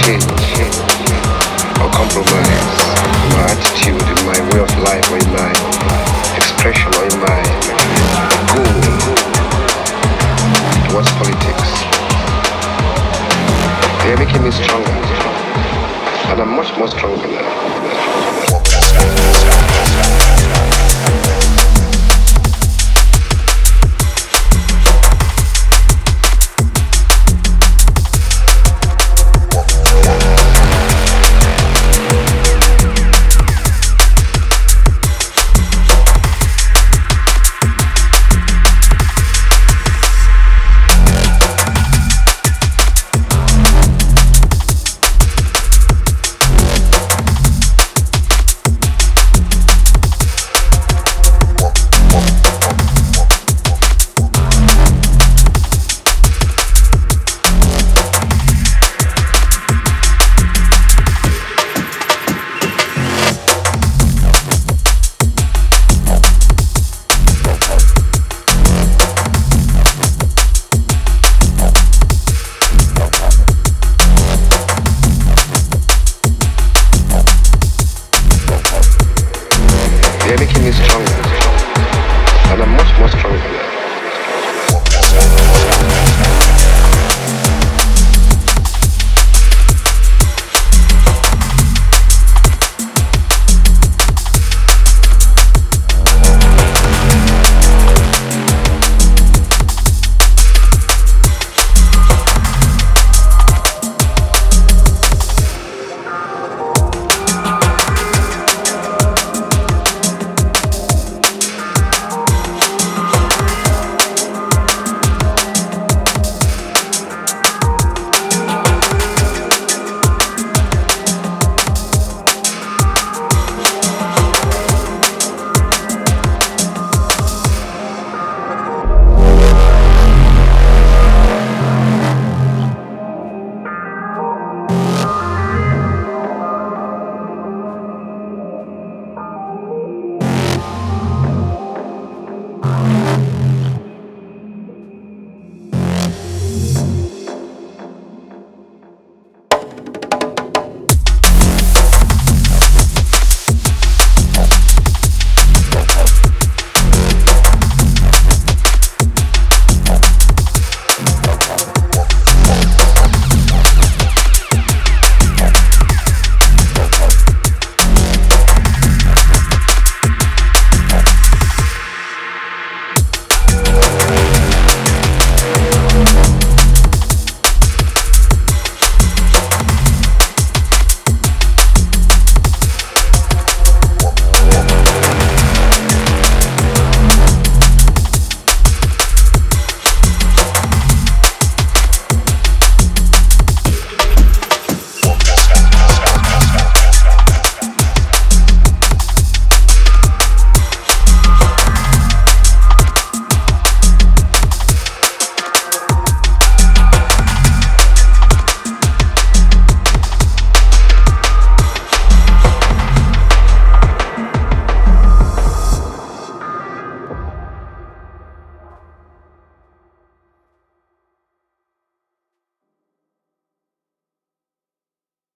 change or compromise in my attitude, in my way of life, or in my expression, or in my goal towards politics. They are making me stronger, and I'm much more stronger now. They're making me stronger, and I'm much more stronger now.